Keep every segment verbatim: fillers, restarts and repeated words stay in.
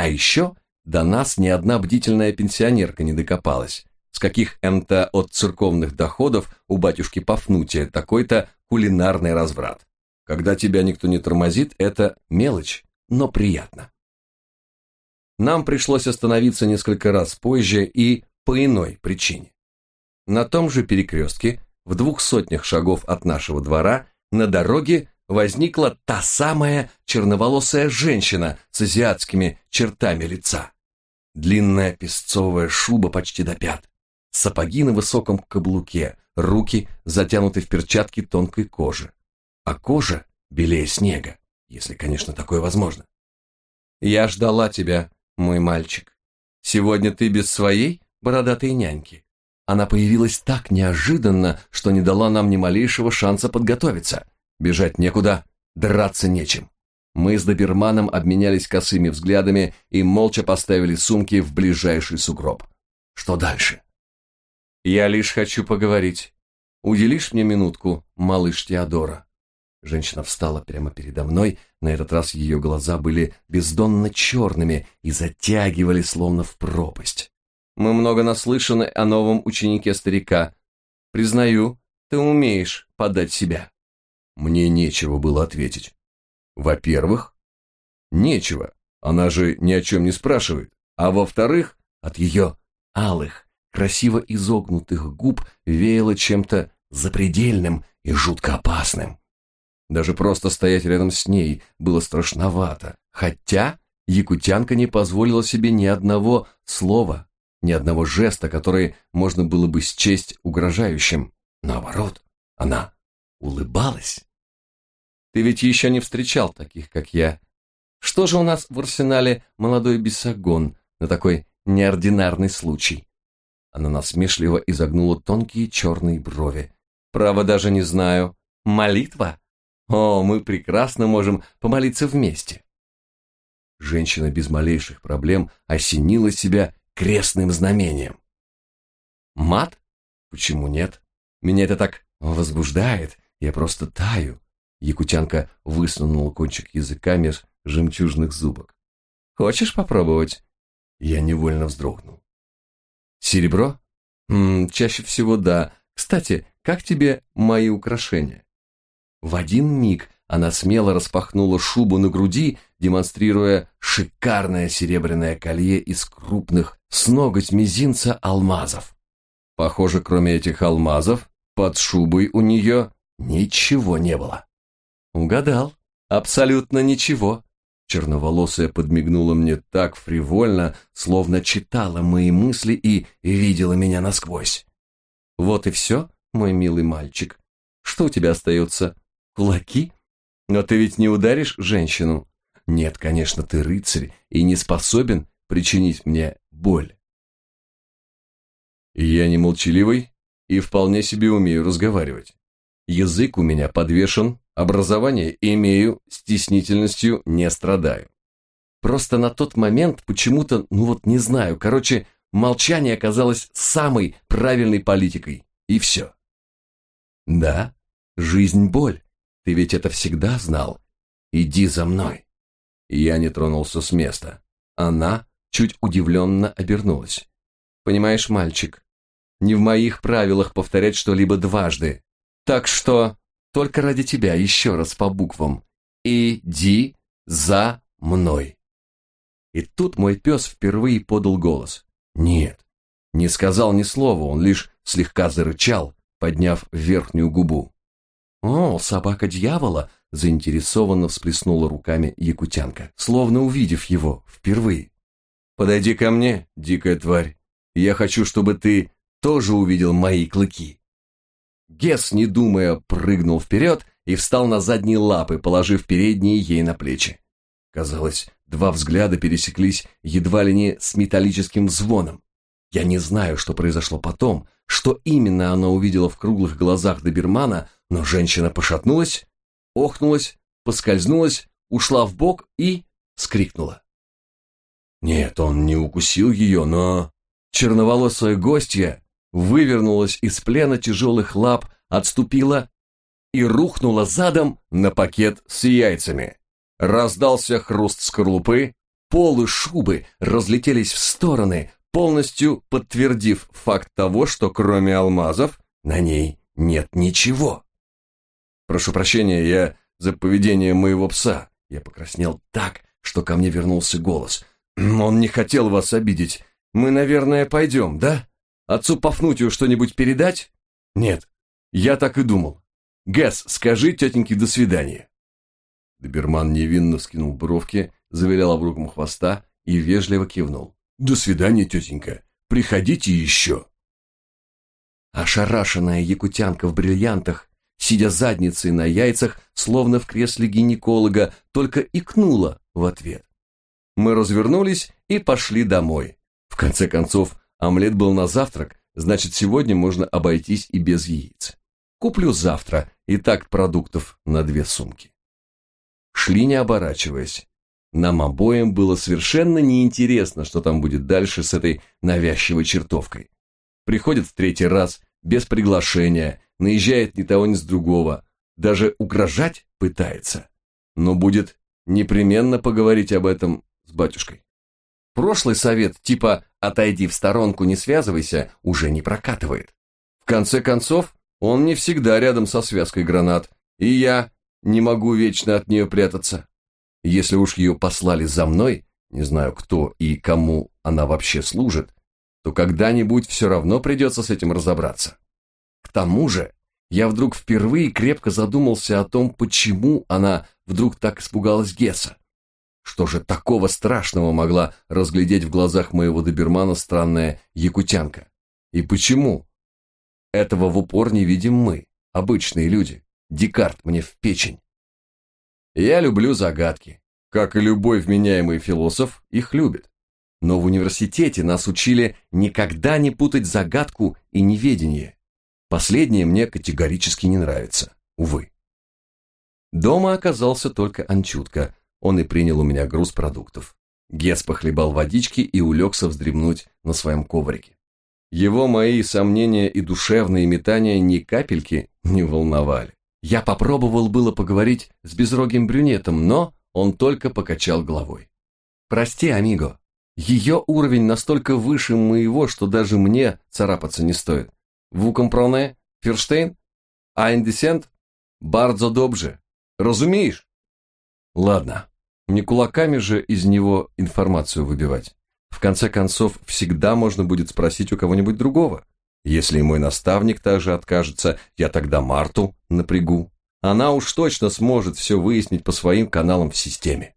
А еще до нас ни одна бдительная пенсионерка не докопалась. С каких энто от церковных доходов у батюшки Пафнутия такой-то кулинарный разврат. Когда тебя никто не тормозит, это мелочь, но приятно. Нам пришлось остановиться несколько раз позже и по иной причине. На том же перекрестке, в двух сотнях шагов от нашего двора, на дороге возникла та самая черноволосая женщина с азиатскими чертами лица. Длинная песцовая шуба почти до пят, сапоги на высоком каблуке, руки затянуты в перчатки тонкой кожи, а кожа белее снега, если, конечно, такое возможно. «Я ждала тебя, мой мальчик. Сегодня ты без своей бородатой няньки». Она появилась так неожиданно, что не дала нам ни малейшего шанса подготовиться. Бежать некуда, драться нечем. Мы с доберманом обменялись косыми взглядами и молча поставили сумки в ближайший сугроб. Что дальше? «Я лишь хочу поговорить. Уделишь мне минутку, малыш Теодора?» Женщина встала прямо передо мной, на этот раз ее глаза были бездонно черными и затягивали словно в пропасть. «Мы много наслышаны о новом ученике старика. Признаю, ты умеешь подать себя». Мне нечего было ответить. Во-первых, нечего, она же ни о чем не спрашивает. А во-вторых, от ее алых, красиво изогнутых губ веяло чем-то запредельным и жутко опасным. Даже просто стоять рядом с ней было страшновато, хотя якутянка не позволила себе ни одного слова, ни одного жеста, который можно было бы счесть угрожающим. Наоборот, она улыбалась. «Ты ведь еще не встречал таких, как я. Что же у нас в арсенале молодой бесогон на такой неординарный случай?» Она насмешливо изогнула тонкие черные брови. «Право даже не знаю. Молитва? О, мы прекрасно можем помолиться вместе». Женщина без малейших проблем осенила себя крестным знамением. «Мат? Почему нет? Меня это так возбуждает, я просто таю». Якутянка высунула кончик языка меж жемчужных зубок. «Хочешь попробовать?» Я невольно вздрогнул. «Серебро? М-м, чаще всего да. Кстати, как тебе мои украшения?» В один миг она смело распахнула шубу на груди, демонстрируя шикарное серебряное колье из крупных с ноготь мизинца алмазов. Похоже, кроме этих алмазов, под шубой у нее ничего не было. «Угадал. Абсолютно ничего». Черноволосая подмигнула мне так фривольно, словно читала мои мысли и видела меня насквозь. «Вот и все, мой милый мальчик. Что у тебя остается? Кулаки? Но ты ведь не ударишь женщину? Нет, конечно, ты рыцарь и не способен причинить мне боль». Я не молчаливый и вполне себе умею разговаривать. Язык у меня подвешен, образование имею, стеснительностью не страдаю. Просто на тот момент почему-то, ну вот не знаю, короче, молчание оказалось самой правильной политикой, и все. «Да, жизнь – боль, ты ведь это всегда знал. Иди за мной». Я не тронулся с места. Она чуть удивленно обернулась. «Понимаешь, мальчик, не в моих правилах повторять что-либо дважды. Так что только ради тебя еще раз по буквам. Иди за мной». И тут мой пес впервые подал голос. Нет, не сказал ни слова, он лишь слегка зарычал, подняв верхнюю губу. «О, собака дьявола!» – заинтересованно всплеснула руками якутянка, словно увидев его впервые. «Подойди ко мне, дикая тварь. Я хочу, чтобы ты тоже увидел мои клыки». Гес, не думая, прыгнул вперед и встал на задние лапы, положив передние ей на плечи. Казалось, два взгляда пересеклись едва ли не с металлическим звоном. Я не знаю, что произошло потом, что именно она увидела в круглых глазах добермана, но женщина пошатнулась, охнулась, поскользнулась, ушла вбок и вскрикнула. Нет, он не укусил ее, но черноволосая гостья вывернулась из плена тяжелых лап, отступила и рухнула задом на пакет с яйцами. Раздался хруст скорлупы, Полы шубы разлетелись в стороны, полностью подтвердив факт того, что кроме алмазов на ней нет ничего. «Прошу прощения, я за поведение моего пса». Я покраснел так, что ко мне вернулся голос. «Он не хотел вас обидеть. Мы, наверное, пойдем, да? Отцу Пафнутию что-нибудь передать?» «Нет, я так и думал. Гэс, скажи тетеньке до свидания». Доберман невинно вскинул бровки, завилял обруком хвоста и вежливо кивнул. «До свидания, тетенька. Приходите еще». Ошарашенная якутянка в бриллиантах, сидя задницей на яйцах, словно в кресле гинеколога, только икнула в ответ. Мы развернулись и пошли домой. В конце концов, омлет был на завтрак, значит, сегодня можно обойтись и без яиц. Куплю завтра, и так продуктов на две сумки. Шли не оборачиваясь. Нам обоим было совершенно неинтересно, что там будет дальше с этой навязчивой чертовкой. Приходит в третий раз, без приглашения, наезжает ни того ни с другого, даже угрожать пытается. Но будет непременно поговорить об этом с батюшкой. Прошлый совет, типа «отойди в сторонку, не связывайся», уже не прокатывает. В конце концов, он не всегда рядом со связкой гранат, и я не могу вечно от нее прятаться. Если уж ее послали за мной, не знаю кто и кому она вообще служит, то когда-нибудь все равно придется с этим разобраться. К тому же, я вдруг впервые крепко задумался о том, почему она вдруг так испугалась Гесса. Что же такого страшного могла разглядеть в глазах моего добермана странная якутянка? И почему этого в упор не видим мы, обычные люди? Декарт мне в печень. Я люблю загадки. Как и любой вменяемый философ, их любит. Но в университете нас учили никогда не путать загадку и неведение. Последнее мне категорически не нравится, увы. Дома оказался только Анчутка. Он и принял у меня груз продуктов. Гес похлебал водички и улегся вздремнуть на своем коврике. Его мои сомнения и душевные метания ни капельки не волновали. Я попробовал было поговорить с безрогим брюнетом, но он только покачал головой. «Прости, амиго, ее уровень настолько выше моего, что даже мне царапаться не стоит. Ву компроне, Ферштейн, Айндесент, бардзо добже. Разумеешь?» Ладно, не кулаками же из него информацию выбивать. В конце концов, всегда можно будет спросить у кого-нибудь другого. Если мой наставник также откажется, я тогда Марту напрягу. Она уж точно сможет все выяснить по своим каналам в системе.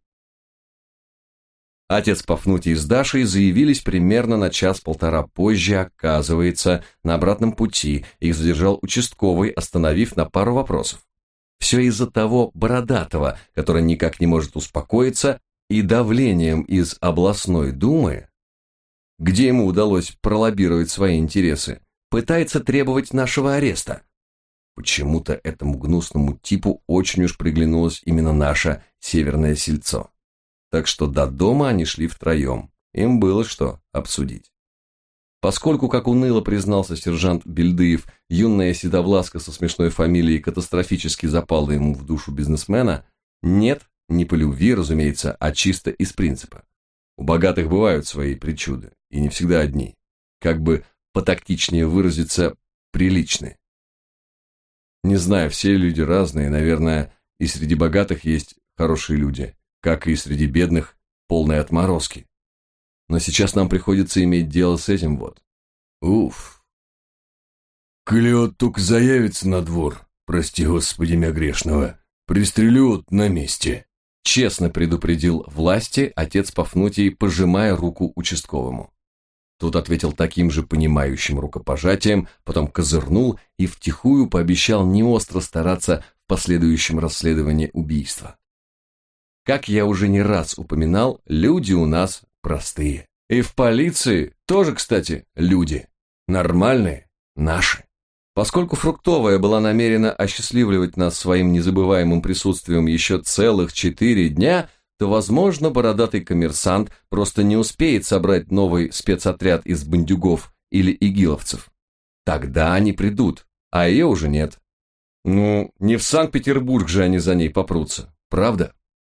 Отец Пафнутий с Дашей заявились примерно на час-полтора позже, оказывается, на обратном пути их задержал участковый, остановив на пару вопросов. Все из-за того Бородатого, который никак не может успокоиться, и давлением из областной думы, где ему удалось пролоббировать свои интересы, пытается требовать нашего ареста. Почему-то этому гнусному типу очень уж приглянулось именно наше северное сельцо. Так что до дома они шли втроем, им было что обсудить. Поскольку, как уныло признался сержант Бельдыев, юная седовласка со смешной фамилией катастрофически запала ему в душу бизнесмена, нет, не по любви, разумеется, а чисто из принципа. У богатых бывают свои причуды, и не всегда одни. Как бы потактичнее выразиться, приличные. Не знаю, все люди разные, наверное, и среди богатых есть хорошие люди, как и среди бедных полные отморозки. Но сейчас нам приходится иметь дело с этим вот. Уф. Коли от только заявится на двор, прости господи мя грешного, пристрелю от на месте. Честно предупредил власти отец Пафнутий, пожимая руку участковому. Тот ответил таким же понимающим рукопожатием, потом козырнул и втихую пообещал не остро стараться в последующем расследовании убийства. Как я уже не раз упоминал, люди у нас простые. И в полиции тоже, кстати, люди. Нормальные, наши. Поскольку Фруктовая была намерена осчастливливать нас своим незабываемым присутствием еще целых четыре дня, то, возможно, бородатый коммерсант просто не успеет собрать новый спецотряд из бандюгов или игиловцев. Тогда они придут, а ее уже нет. Ну, не в Санкт-Петербург же они за ней попрутся, правда?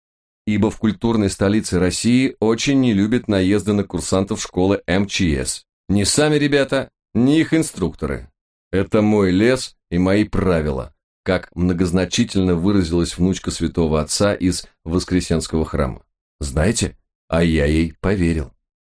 ибо в культурной столице России очень не любят наезды на курсантов школы эм че эс. Ни сами ребята, ни их инструкторы. Это мой лес и мои правила, как многозначительно выразилась внучка святого отца из Воскресенского храма. Знаете, а я ей поверил.